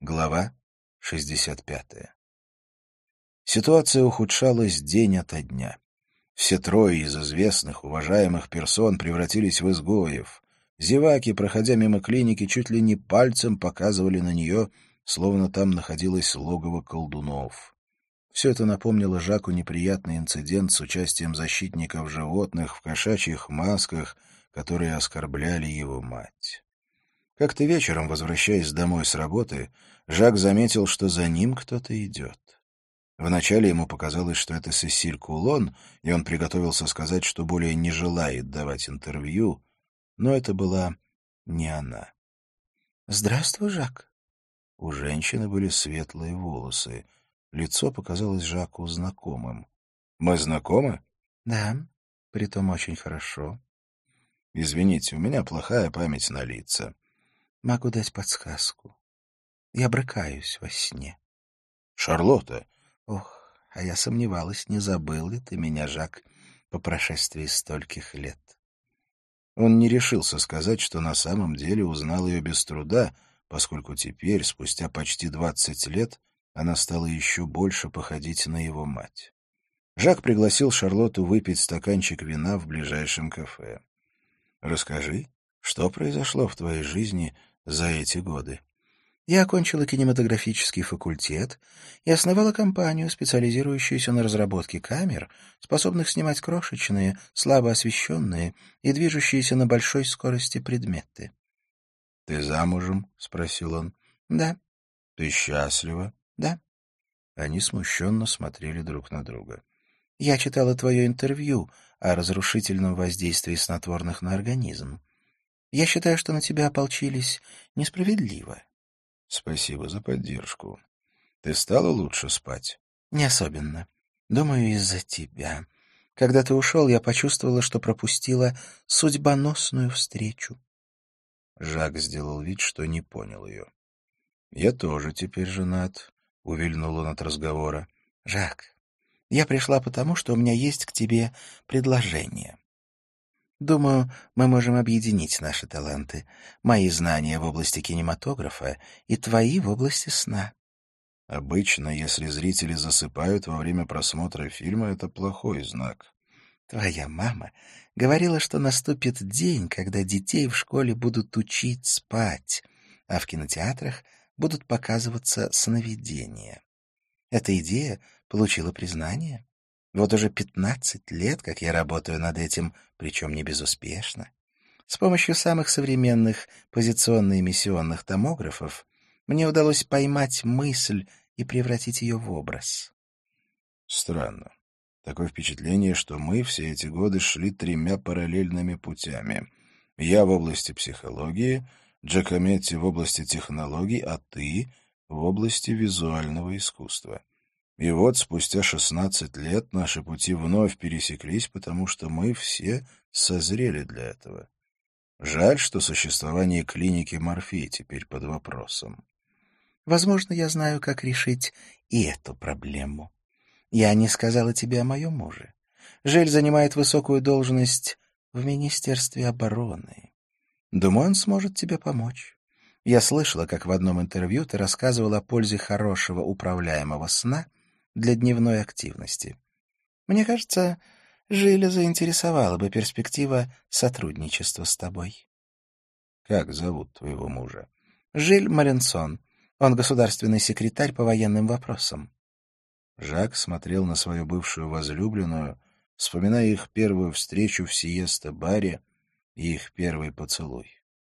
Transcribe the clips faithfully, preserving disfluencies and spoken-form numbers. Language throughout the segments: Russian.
Глава шестьдесят пятая. Ситуация ухудшалась день ото дня. Все трое из известных, уважаемых персон превратились в изгоев. Зеваки, проходя мимо клиники, чуть ли не пальцем показывали на нее, словно там находилось логово колдунов. Все это напомнило Жаку неприятный инцидент с участием защитников животных в кошачьих масках, которые оскорбляли его мать. Как-то вечером, возвращаясь домой с работы, Жак заметил, что за ним кто-то идет. Вначале ему показалось, что это Сесиль Кулон, и он приготовился сказать, что более не желает давать интервью, но это была не она. «Здравствуй, Жак». У женщины были светлые волосы. Лицо показалось Жаку знакомым. «Мы знакомы?» «Да, притом очень хорошо». «Извините, у меня плохая память на лица». «Могу дать подсказку. Я брыкаюсь во сне». «Шарлотта!» «Ох, а я сомневалась, не забыл ли ты меня, Жак, по прошествии стольких лет». Он не решился сказать, что на самом деле узнал ее без труда, поскольку теперь, спустя почти двадцать лет, она стала еще больше походить на его мать. Жак пригласил Шарлотту выпить стаканчик вина в ближайшем кафе. «Расскажи, что произошло в твоей жизни за эти годы?» Я окончила кинематографический факультет и основала компанию, специализирующуюся на разработке камер, способных снимать крошечные, слабо освещенные и движущиеся на большой скорости предметы. — Ты замужем? — спросил он. — Да. — Ты счастлива? — Да. Они смущенно смотрели друг на друга. — Я читала твое интервью о разрушительном воздействии снотворных на организм. Я считаю, что на тебя ополчились несправедливо. — Спасибо за поддержку. Ты стала лучше спать? — Не особенно. Думаю, из-за тебя. Когда ты ушел, я почувствовала, что пропустила судьбоносную встречу. Жак сделал вид, что не понял ее. — Я тоже теперь женат, — увильнул он от разговора. — Жак, я пришла потому, что у меня есть к тебе предложение. Думаю, мы можем объединить наши таланты, мои знания в области кинематографа и твои в области сна. Обычно, если зрители засыпают во время просмотра фильма, это плохой знак. Твоя мама говорила, что наступит день, когда детей в школе будут учить спать, а в кинотеатрах будут показываться сновидения. Эта идея получила признание. Вот уже пятнадцать лет, как я работаю над этим, причем не безуспешно. С помощью самых современных позиционно-эмиссионных томографов мне удалось поймать мысль и превратить ее в образ. Странно. Такое впечатление, что мы все эти годы шли тремя параллельными путями. Я в области психологии, Джакометти в области технологий, а ты в области визуального искусства. И вот спустя шестнадцать лет наши пути вновь пересеклись, потому что мы все созрели для этого. Жаль, что существование клиники Морфей теперь под вопросом. Возможно, я знаю, как решить и эту проблему. Я не сказала тебе о моем муже. Жель занимает высокую должность в Министерстве обороны. Думаю, он сможет тебе помочь. Я слышала, как в одном интервью ты рассказывал о пользе хорошего управляемого сна для дневной активности. Мне кажется, Жиля заинтересовала бы перспектива сотрудничества с тобой. Как зовут твоего мужа? Жиль Маленсон. Он государственный секретарь по военным вопросам. Жак смотрел на свою бывшую возлюбленную, вспоминая их первую встречу в сиеста-баре и их первый поцелуй.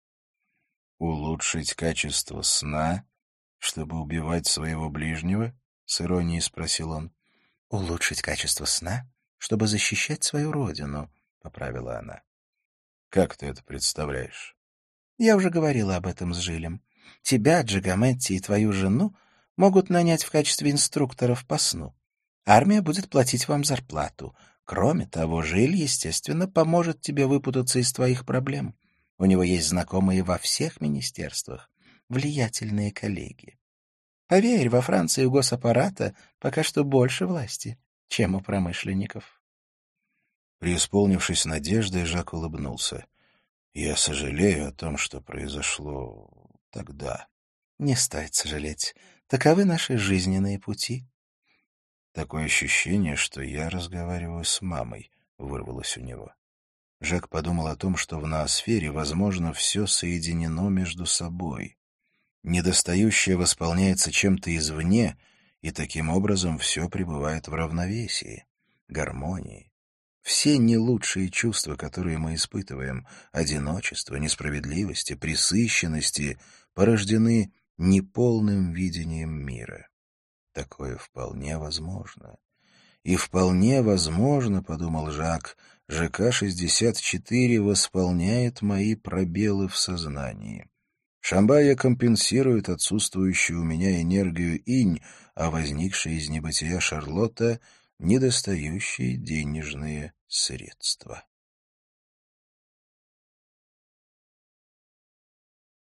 Улучшить качество сна, чтобы убивать своего ближнего? — с иронией спросил он. — Улучшить качество сна, чтобы защищать свою родину, — поправила она. — Как ты это представляешь? — Я уже говорила об этом с Жилем. Тебя, Джакометти и твою жену могут нанять в качестве инструкторов по сну. Армия будет платить вам зарплату. Кроме того, Жиль, естественно, поможет тебе выпутаться из твоих проблем. У него есть знакомые во всех министерствах, влиятельные коллеги. Поверь, во Франции у госаппарата пока что больше власти, чем у промышленников. Преисполнившись надеждой, Жак улыбнулся. — Я сожалею о том, что произошло тогда. Не стоит сожалеть. Таковы наши жизненные пути. Такое ощущение, что я разговариваю с мамой, вырвалось у него. Жак подумал о том, что в ноосфере, возможно, все соединено между собой. Недостающее восполняется чем-то извне, и таким образом все пребывает в равновесии, гармонии. Все не лучшие чувства, которые мы испытываем, одиночество, несправедливости, пресыщенности, порождены неполным видением мира. Такое вполне возможно. И вполне возможно, — подумал Жак, — ЖК-шестьдесят четыре восполняет мои пробелы в сознании. Шамбая компенсирует отсутствующую у меня энергию инь, а возникшие из небытия Шарлотта — недостающие денежные средства.